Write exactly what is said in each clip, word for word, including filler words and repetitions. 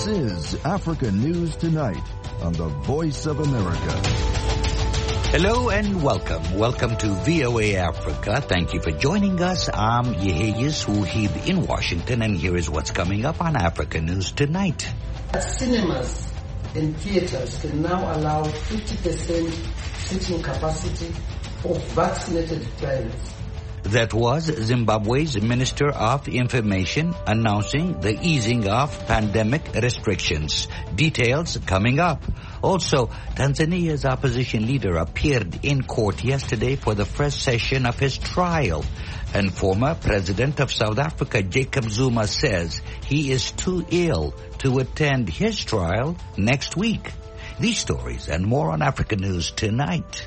This is Africa News Tonight on the Voice of America. Hello and welcome. Welcome to V O A Africa. Thank you for joining us. I'm Yeheyes Wuhib in Washington, and here is what's coming up on Africa News Tonight. Cinemas and theaters can now allow fifty percent seating capacity of vaccinated clients. That was Zimbabwe's Minister of Information announcing the easing of pandemic restrictions. Details coming up. Also, Tanzania's opposition leader appeared in court yesterday for the first session of his trial. And former President of South Africa, Jacob Zuma, says he is too ill to attend his trial next week. These stories and more on Africa News Tonight.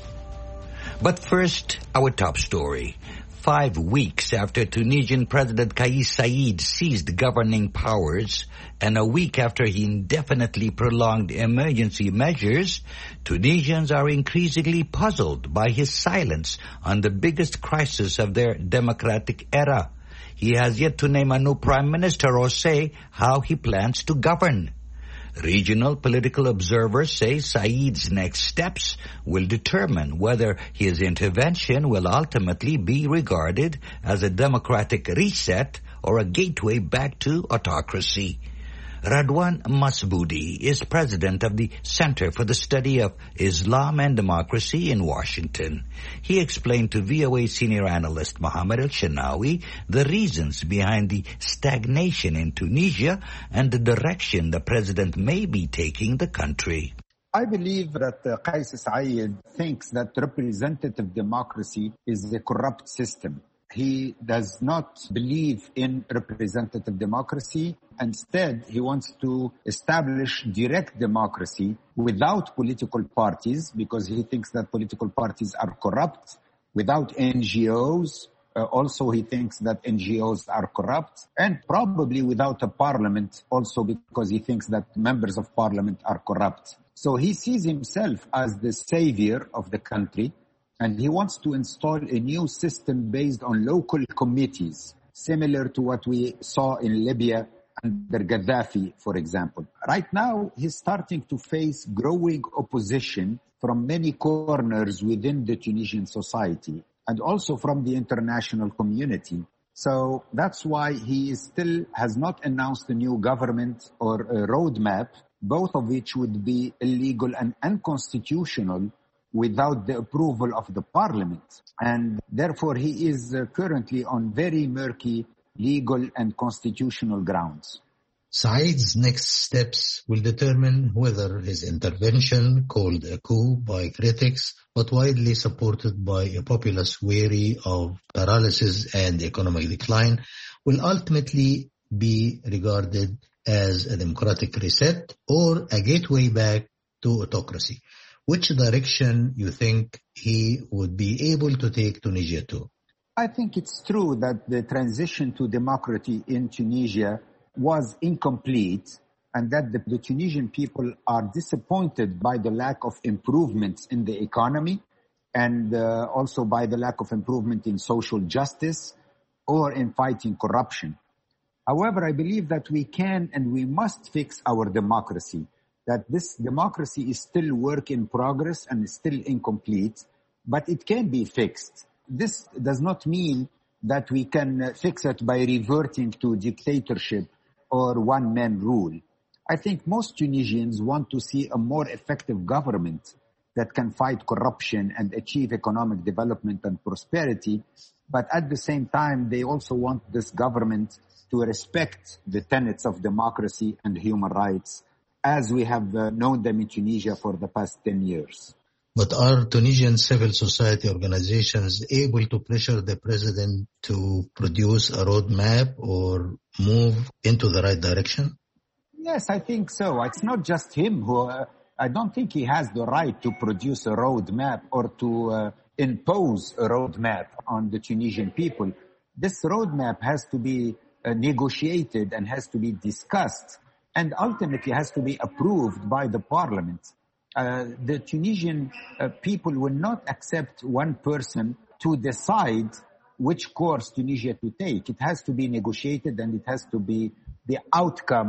But first, our top story. Five weeks after Tunisian President Kais Saied seized governing powers, and a week after he indefinitely prolonged emergency measures, Tunisians are increasingly puzzled by his silence on the biggest crisis of their democratic era. He has yet to name a new prime minister or say how he plans to govern. Regional political observers say Said's next steps will determine whether his intervention will ultimately be regarded as a democratic reset or a gateway back to autocracy. Radwan Masboudi is president of the Center for the Study of Islam and Democracy in Washington. He explained to V O A senior analyst Mohammed El-Shanawi the reasons behind the stagnation in Tunisia and the direction the president may be taking the country. I believe that uh, Kais Saied thinks that representative democracy is a corrupt system. He does not believe in representative democracy. Instead, he wants to establish direct democracy without political parties because he thinks that political parties are corrupt, without N G Os. Uh, also, he thinks that N G Os are corrupt, and probably without a parliament also because he thinks that members of parliament are corrupt. So he sees himself as the savior of the country. And he wants to install a new system based on local committees, similar to what we saw in Libya under Gaddafi, for example. Right now, he's starting to face growing opposition from many corners within the Tunisian society and also from the international community. So that's why he is still has not announced a new government or a roadmap, both of which would be illegal and unconstitutional without the approval of the parliament. And therefore, he is uh, currently on very murky legal and constitutional grounds. Said's next steps will determine whether his intervention, called a coup by critics, but widely supported by a populace weary of paralysis and economic decline, will ultimately be regarded as a democratic reset or a gateway back to autocracy. Which direction you think he would be able to take Tunisia to? I think it's true that the transition to democracy in Tunisia was incomplete and that the, the Tunisian people are disappointed by the lack of improvements in the economy and uh, also by the lack of improvement in social justice or in fighting corruption. However, I believe that we can and we must fix our democracy. That this democracy is still work in progress and is still incomplete, but it can be fixed. This does not mean that we can fix it by reverting to dictatorship or one-man rule. I think most Tunisians want to see a more effective government that can fight corruption and achieve economic development and prosperity, but at the same time, they also want this government to respect the tenets of democracy and human rights, as we have uh, known them in Tunisia for the past ten years. But are Tunisian civil society organizations able to pressure the president to produce a roadmap or move into the right direction? Yes, I think so. It's not just him who, uh, I don't think he has the right to produce a roadmap or to uh, impose a roadmap on the Tunisian people. This roadmap has to be uh, negotiated and has to be discussed and ultimately has to be approved by the parliament. Uh, the Tunisian uh, people will not accept one person to decide which course Tunisia to take. It has to be negotiated and it has to be the outcome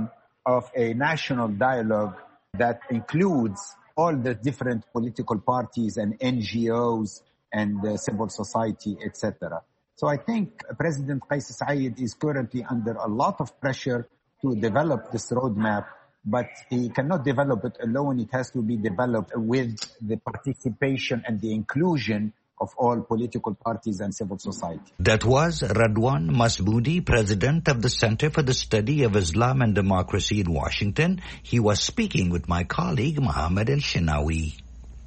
of a national dialogue that includes all the different political parties and N G Os and uh, civil society, et cetera. So I think President Qais Said is currently under a lot of pressure to develop this roadmap, but he cannot develop it alone. It has to be developed with the participation and the inclusion of all political parties and civil society. That was Radwan Masboudi, president of the Center for the Study of Islam and Democracy in Washington. He was speaking with my colleague Mohammed El-Shinawi.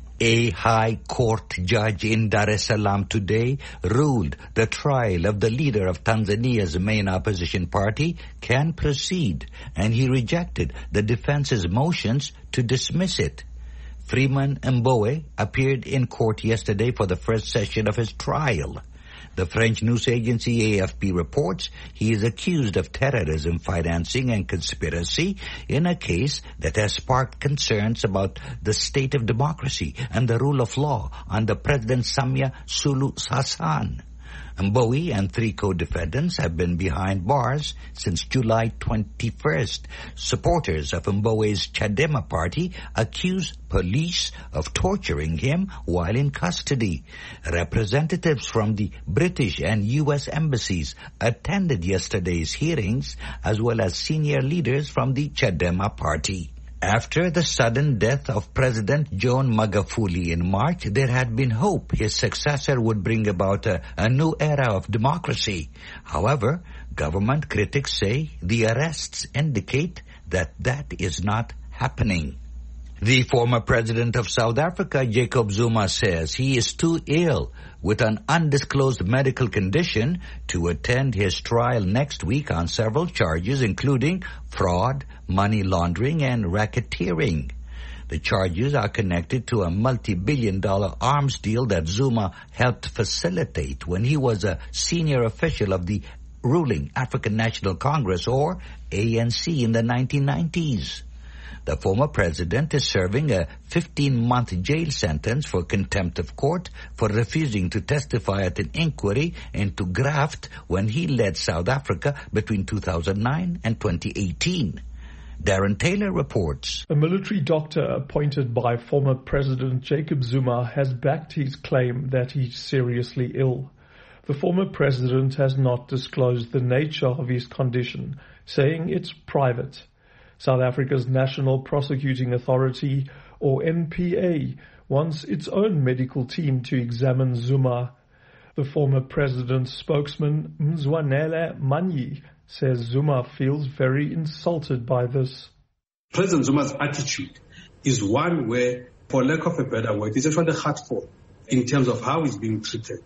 A high court judge in Dar es Salaam today ruled the trial of the leader of Tanzania's main opposition party can proceed, and he rejected the defense's motions to dismiss it. Freeman Mbowe appeared in court yesterday for the first session of his trial. The French news agency A F P reports he is accused of terrorism financing and conspiracy in a case that has sparked concerns about the state of democracy and the rule of law under President Samia Suluhu Hassan. Mbowe and three co-defendants have been behind bars since July twenty-first. Supporters of Mbowe's Chadema party accuse police of torturing him while in custody. Representatives from the British and U S embassies attended yesterday's hearings, as well as senior leaders from the Chadema party. After the sudden death of President John Magufuli in March, there had been hope his successor would bring about a, a new era of democracy. However, government critics say the arrests indicate that that is not happening. The former president of South Africa, Jacob Zuma, says he is too ill with an undisclosed medical condition to attend his trial next week on several charges, including fraud, money laundering, and racketeering. The charges are connected to a multi-billion dollar arms deal that Zuma helped facilitate when he was a senior official of the ruling African National Congress, or A N C, in the nineteen nineties. The former president is serving a fifteen-month jail sentence for contempt of court for refusing to testify at an inquiry into graft when he led South Africa between two thousand nine and twenty eighteen. Darren Taylor reports. A military doctor appointed by former President Jacob Zuma has backed his claim that he's seriously ill. The former president has not disclosed the nature of his condition, saying it's private. South Africa's National Prosecuting Authority, or N P A, wants its own medical team to examine Zuma. The former president's spokesman, Mzwanele Manyi, says Zuma feels very insulted by this. President Zuma's attitude is one where, for lack of a better word, it's actually hurtful in terms of how he's being treated.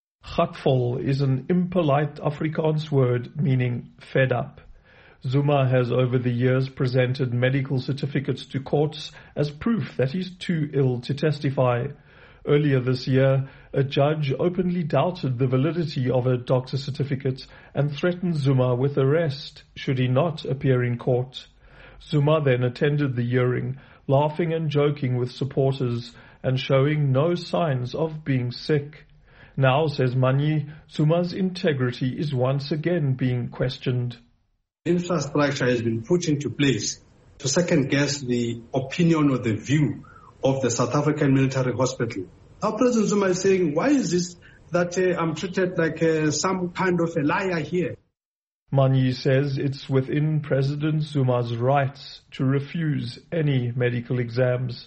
Hurtful is an impolite Afrikaans word meaning fed up. Zuma has over the years presented medical certificates to courts as proof that he's too ill to testify. Earlier this year, a judge openly doubted the validity of a doctor's certificate and threatened Zuma with arrest should he not appear in court. Zuma then attended the hearing, laughing and joking with supporters and showing no signs of being sick. Now, says Manyi, Zuma's integrity is once again being questioned. Infrastructure has been put into place to second-guess the opinion or the view of the South African military hospital. Our President Zuma is saying, why is this that uh, I'm treated like uh, some kind of a liar here? Manyi says it's within President Zuma's rights to refuse any medical exams.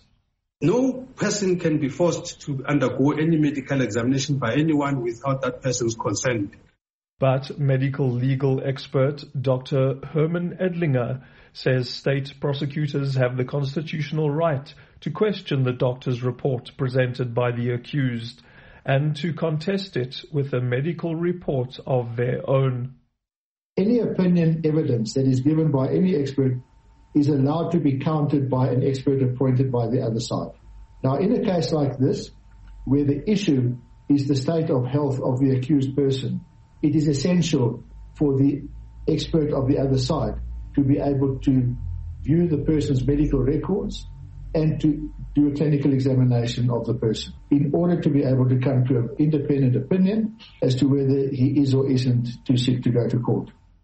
No person can be forced to undergo any medical examination by anyone without that person's consent. But medical legal expert Doctor Herman Edlinger says state prosecutors have the constitutional right to question the doctor's report presented by the accused and to contest it with a medical report of their own. Any opinion evidence that is given by any expert is allowed to be countered by an expert appointed by the other side. Now, in a case like this, where the issue is the state of health of the accused person, it is essential for the expert of the other side to be able to view the person's medical records and to do a clinical examination of the person in order to be able to come to an independent opinion as to whether he is or isn't too sick to go to court.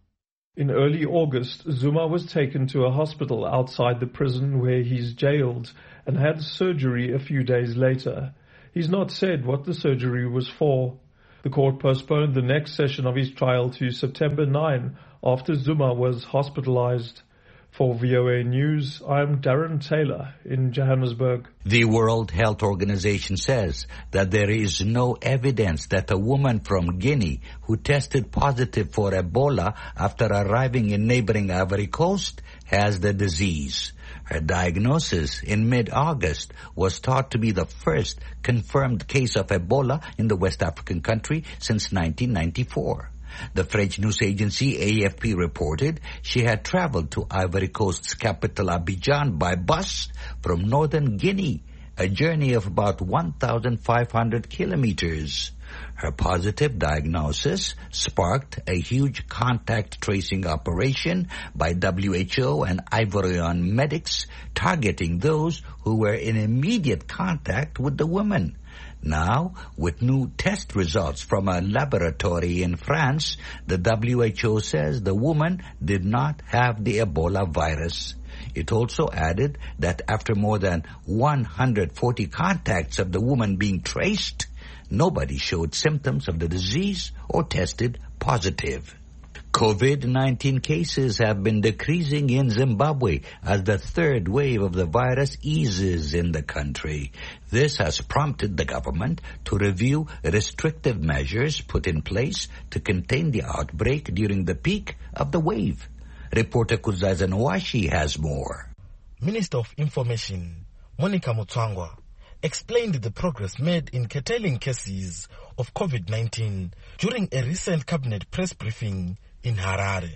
In early August, Zuma was taken to a hospital outside the prison where he's jailed and had surgery a few days later. He's not said what the surgery was for. The court postponed the next session of his trial to September ninth after Zuma was hospitalized. For V O A News, I'm Darren Taylor in Johannesburg. The World Health Organization says that there is no evidence that a woman from Guinea who tested positive for Ebola after arriving in neighboring Ivory Coast has the disease. Her diagnosis in mid-August was thought to be the first confirmed case of Ebola in the West African country since nineteen ninety-four. The French news agency A F P reported she had traveled to Ivory Coast's capital Abidjan by bus from northern Guinea, a journey of about one thousand five hundred kilometers. Her positive diagnosis sparked a huge contact tracing operation by W H O and Ivorian medics targeting those who were in immediate contact with the woman. Now, with new test results from a laboratory in France, the W H O says the woman did not have the Ebola virus. It also added that after more than one hundred forty contacts of the woman being traced, nobody showed symptoms of the disease or tested positive. COVID nineteen cases have been decreasing in Zimbabwe as the third wave of the virus eases in the country. This has prompted the government to review restrictive measures put in place to contain the outbreak during the peak of the wave. Reporter Kuzaza Nwashi has more. Minister of Information Monica Mutswangwa explained the progress made in curtailing cases of COVID nineteen during a recent cabinet press briefing in Harare.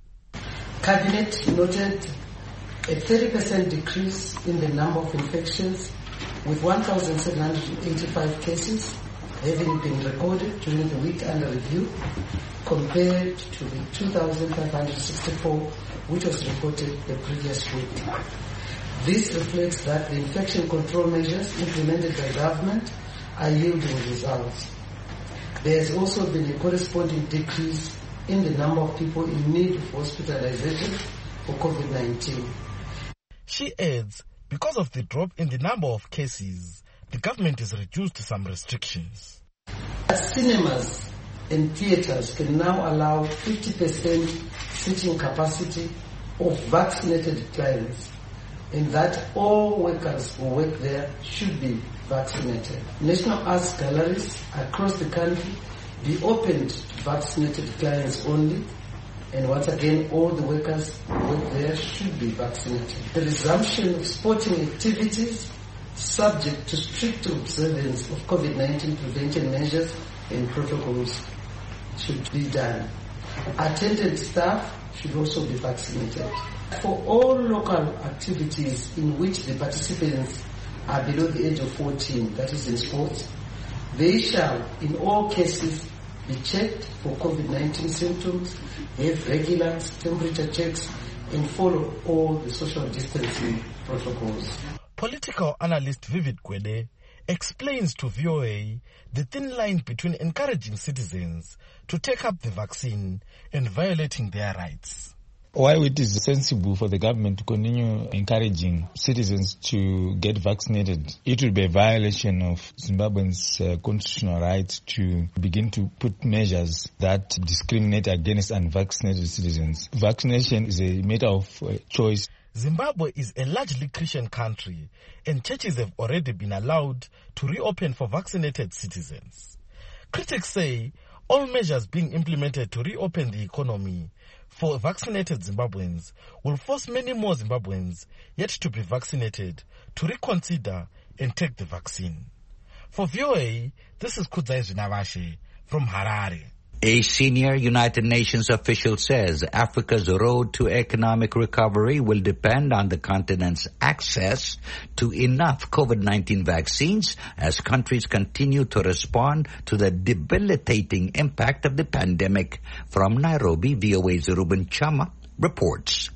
Cabinet noted a thirty percent decrease in the number of infections, with one thousand seven hundred eighty-five cases having been recorded during the week under review, compared to the two thousand five hundred sixty-four which was reported the previous week. This reflects that the infection control measures implemented by government are yielding results. There has also been a corresponding decrease in the number of people in need of hospitalization for COVID nineteen. She adds, because of the drop in the number of cases, the government has reduced some restrictions. Cinemas and theaters can now allow fifty percent seating capacity of vaccinated clients, and that all workers who work there should be vaccinated. National arts galleries across the country be opened to vaccinated clients only, and once again all the workers who work there should be vaccinated. The resumption of sporting activities subject to strict observance of COVID nineteen prevention measures and protocols should be done. Attendant staff should also be vaccinated. For all local activities in which the participants are below the age of fourteen, that is in sports, they shall, in all cases, be checked for COVID nineteen symptoms, have regular temperature checks, and follow all the social distancing protocols. Political analyst Vivid Gwede explains to V O A the thin line between encouraging citizens to take up the vaccine and violating their rights. While it is sensible for the government to continue encouraging citizens to get vaccinated, it will be a violation of Zimbabweans' uh, constitutional right to begin to put measures that discriminate against unvaccinated citizens. Vaccination is a matter of uh, choice. Zimbabwe is a largely Christian country, and churches have already been allowed to reopen for vaccinated citizens. Critics say all measures being implemented to reopen the economy for vaccinated Zimbabweans will force many more Zimbabweans yet to be vaccinated to reconsider and take the vaccine. For V O A, this is Kudzai Zinavashe from Harare. A senior United Nations official says Africa's road to economic recovery will depend on the continent's access to enough COVID nineteen vaccines as countries continue to respond to the debilitating impact of the pandemic. From Nairobi, V O A's Ruben Chama reports.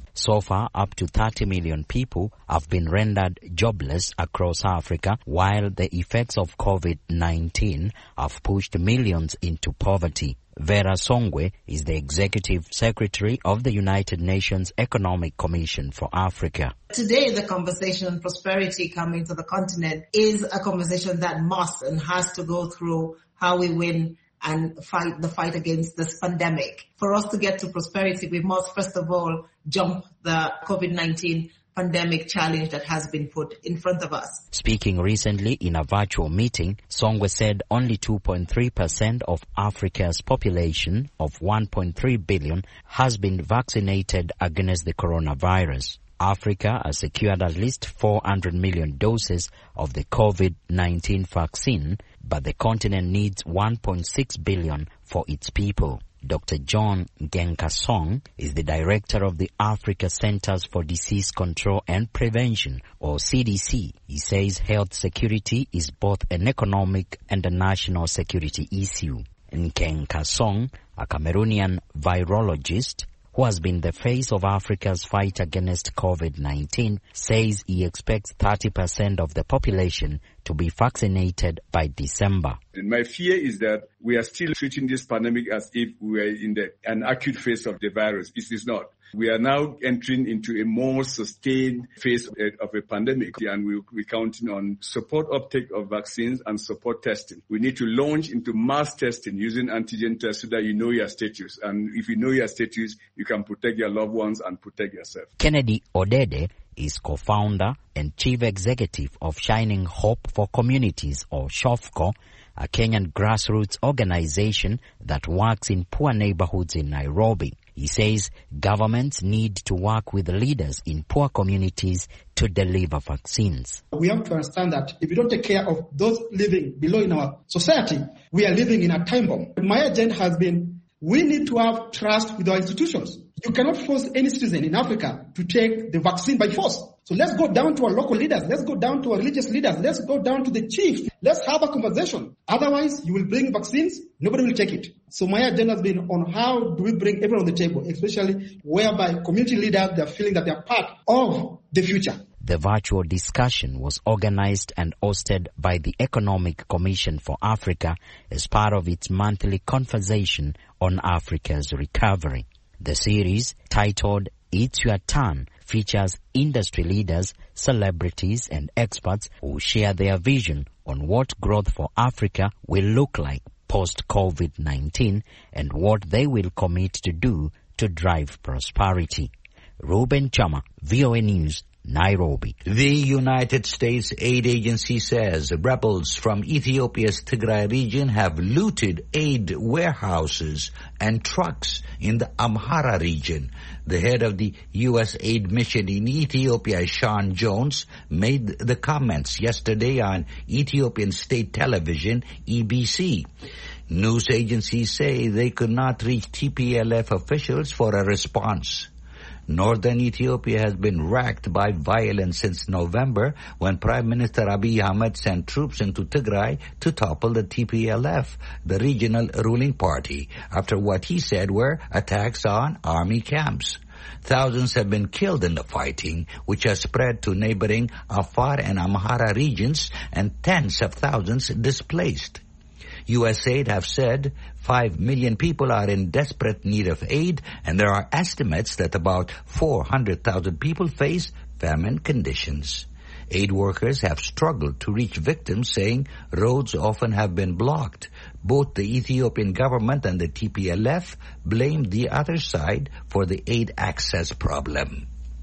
So far, up to thirty million people have been rendered jobless across Africa, while the effects of COVID nineteen have pushed millions into poverty. Vera Songwe is the Executive Secretary of the United Nations Economic Commission for Africa. Today, the conversation on prosperity coming to the continent is a conversation that must and has to go through how we win and fight the fight against this pandemic. For us to get to prosperity, we must first of all jump the COVID nineteen pandemic challenge that has been put in front of us. Speaking recently in a virtual meeting, Songwe said only two point three percent of Africa's population of one point three billion has been vaccinated against the coronavirus. Africa has secured at least four hundred million doses of the COVID nineteen vaccine, but the continent needs one point six billion for its people. Doctor John Ngenkasong is the director of the Africa Centers for Disease Control and Prevention, or C D C. He says health security is both an economic and a national security issue. Ngenkasong, a Cameroonian virologist who has been the face of Africa's fight against COVID nineteen, says he expects thirty percent of the population to be vaccinated by December. And my fear is that we are still treating this pandemic as if we were in the, an acute phase of the virus. It is not. We are now entering into a more sustained phase of a, of a pandemic, and we, we're counting on support uptake of vaccines and support testing. We need to launch into mass testing using antigen tests so that you know your status. And if you know your status, you can protect your loved ones and protect yourself. Kennedy Odede is co-founder and chief executive of Shining Hope for Communities, or SHOFCO, a Kenyan grassroots organization that works in poor neighborhoods in Nairobi. He says governments need to work with leaders in poor communities to deliver vaccines. We have to understand that if we don't take care of those living below in our society, we are living in a time bomb. My agenda has been, we need to have trust with our institutions. You cannot force any citizen in Africa to take the vaccine by force. So let's go down to our local leaders. Let's go down to our religious leaders. Let's go down to the chiefs. Let's have a conversation. Otherwise, you will bring vaccines. Nobody will take it. So my agenda has been on how do we bring everyone on the table, especially whereby community leaders, they're feeling that they're part of the future. The virtual discussion was organized and hosted by the Economic Commission for Africa as part of its monthly conversation on Africa's recovery. The series, titled It's Your Turn, features industry leaders, celebrities, and experts who share their vision on what growth for Africa will look like post-COVID nineteen and what they will commit to do to drive prosperity. Ruben Chama, V O A News, Nairobi. The United States aid agency says rebels from Ethiopia's Tigray region have looted aid warehouses and trucks in the Amhara region. The head of the U S aid mission in Ethiopia, Sean Jones, made the comments yesterday on Ethiopian state television, E B C. News agencies say they could not reach T P L F officials for a response. Northern Ethiopia has been racked by violence since November, when Prime Minister Abiy Ahmed sent troops into Tigray to topple the T P L F, the regional ruling party, after what he said were attacks on army camps. Thousands have been killed in the fighting, which has spread to neighboring Afar and Amhara regions, and tens of thousands displaced. U S A I D have said five million people are in desperate need of aid, and there are estimates that about four hundred thousand people face famine conditions. Aid workers have struggled to reach victims, saying roads often have been blocked. Both the Ethiopian government and the T P L F blame the other side for the aid access problem.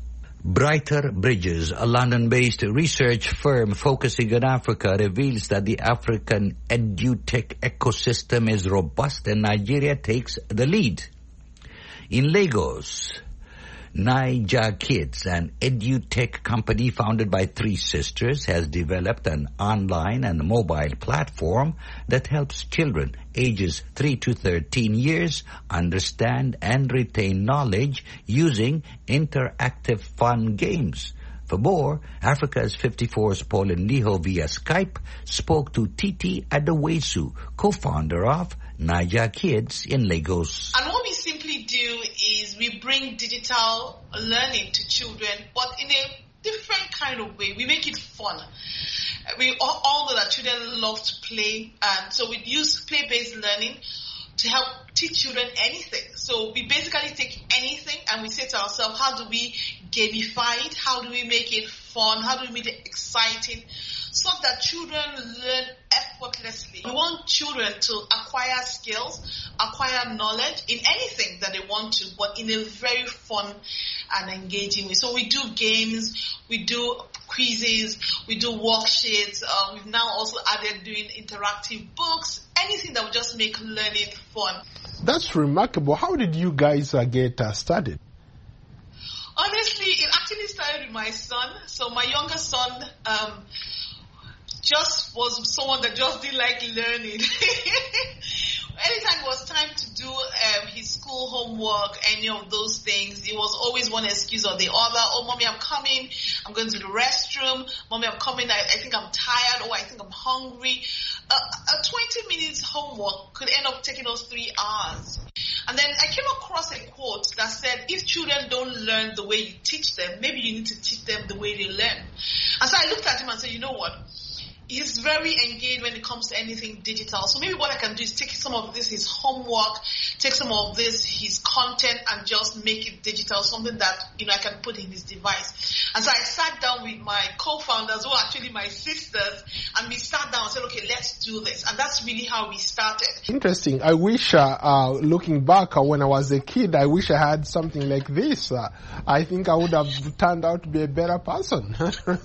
Brighter Bridges, a London-based research firm focusing on Africa, reveals that the African edutech ecosystem is robust and Nigeria takes the lead. In Lagos, Naija Kids, an edutech company founded by three sisters, has developed an online and mobile platform that helps children ages three to thirteen years understand and retain knowledge using interactive fun games. For more, Africa's fifty-four's Pauline Liho via Skype spoke to Titi Adewesu, co-founder of Naija Kids in Lagos. And what we simply do is we bring bring digital learning to children, but in a different kind of way. We make it fun. We all, all know that children love to play, and so we use play-based learning to help teach children anything. So we basically take anything and we say to ourselves, how do we gamify it? How do we make it fun? How do we make it exciting? So that children learn effortlessly. We want children to acquire skills, acquire knowledge in anything that they want to, but in a very fun and engaging way. So we do games, we do quizzes, we do worksheets. Uh, we've now also added doing interactive books, anything that will just make learning fun. That's remarkable. How did you guys uh, get uh, started? Honestly, it actually started with my son. So my younger son um, just was someone that just didn't like learning. Anytime it was time to do um, his school homework, any of those things, it was always one excuse or the other. Oh, mommy, I'm coming. I'm going to the restroom. Mommy, I'm coming. I, I think I'm tired. Oh, I think I'm hungry. Uh, a twenty minutes homework could end up taking us three hours. And then I came across a quote that said, if children don't learn the way you teach them, maybe you need to teach them the way they learn. And so I looked at him and said, you know what? He's very engaged when it comes to anything digital. So maybe what I can do is take some of this, his homework, take some of this, his content, and just make it digital, something that, you know, I can put in his device. And so I sat down with my co-founders, who are actually my sisters, and we sat down and said, okay, let's do this. And that's really how we started. Interesting. I wish, uh, uh, looking back, uh, when I was a kid, I wish I had something like this. Uh, I think I would have turned out to be a better person.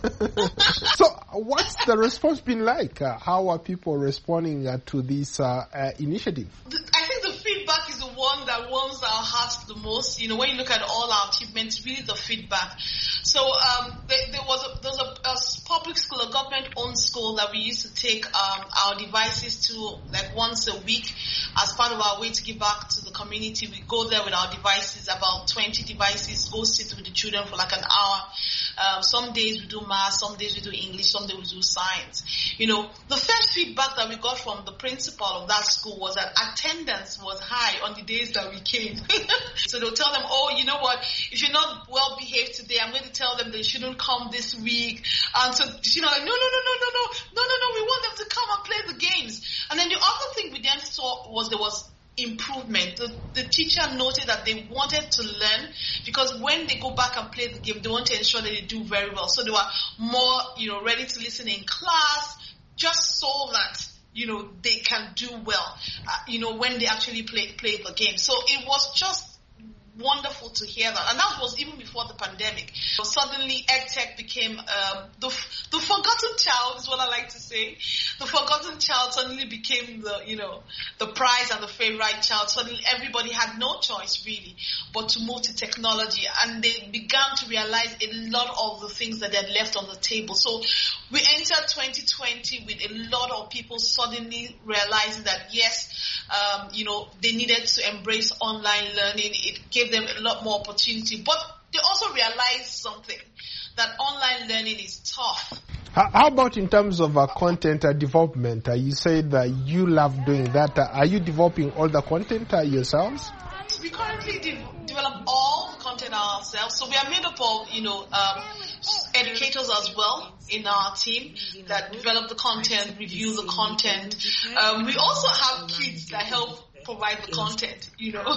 So what's the response been like? Uh, how are people responding uh, to this uh, uh, initiative? I think the feedback is the one that warms our hearts the most. You know, when you look at all our achievements, really the feedback. So um, there, there was a, there was a, a public school, a government-owned school that we used to take um, our devices to like once a week as part of our way to give back to the community. We go there with our devices, about twenty devices, go sit with the children for like an hour. Um, some days we do math, some days we do English, some days we do science. You know, the first feedback that we got from the principal of that school was that attendance was high on the days that we came. So they'll tell them, oh, you know what, if you're not well behaved today, I'm going to tell them they shouldn't come this week. And so, you know, like, no, no, no, no, no, no, no, no, no, we want them to come and play the games. And then the other thing we then saw was there was improvement. The, the teacher noted that they wanted to learn because when they go back and play the game, they want to ensure that they do very well. So they were more, you know, ready to listen in class, just so that, you know, they can do well, uh, you know, when they actually play play the game. So it was just wonderful to hear that. And that was even before the pandemic. So suddenly EdTech became um, the the forgotten child, is what I like to say. The forgotten child suddenly became the, you know, the prize and the favorite child. Suddenly everybody had no choice really but to move to technology, and they began to realize a lot of the things that they had left on the table. So we entered twenty twenty with a lot of people suddenly realizing that yes, um, you know, they needed to embrace online learning. It gave them a lot more opportunity, but they also realized something, that online learning is tough. How about in terms of uh, content uh, development? Uh, you said that you love doing that. Uh, are you developing all the content uh, yourselves? We currently de- develop all the content ourselves. So we are made up of, you know, um, educators as well in our team that develop the content, review the content. Um, we also have kids that help provide the content, you know.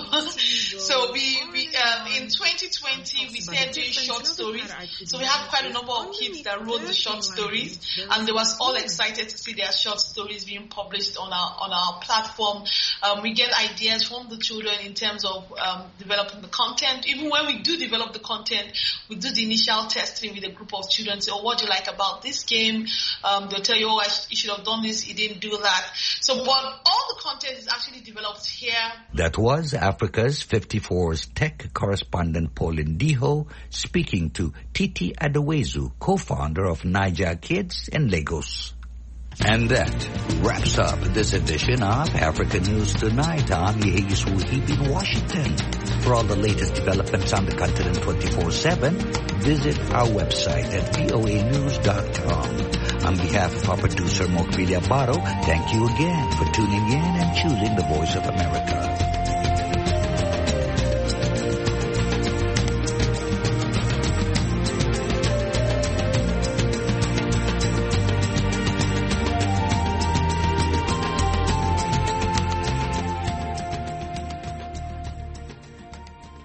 So we, we um, in twenty twenty we started doing short stories. So we have quite a number of kids that wrote the short stories, and they was all excited to see their short stories being published on our on our platform. Um, we get ideas from the children in terms of um, developing the content. Even when we do develop the content, we do the initial testing with a group of children. Say, oh, what do you like about this game? Um, they'll tell you, oh, I sh- you should have done this, you didn't do that. So, but all the content is actually developed here. That was Africa's fifty-four's tech correspondent Pauline Diho speaking to Titi Adewezu, co-founder of Niger Kids in Lagos. And that wraps up this edition of Africa News Tonight. I'm Yehegi Suhib in Washington. For all the latest developments on the continent twenty-four seven, visit our website at V O A news dot com. On behalf of our producer, Mokbili Abaro, thank you again for tuning in and choosing the Voice of America.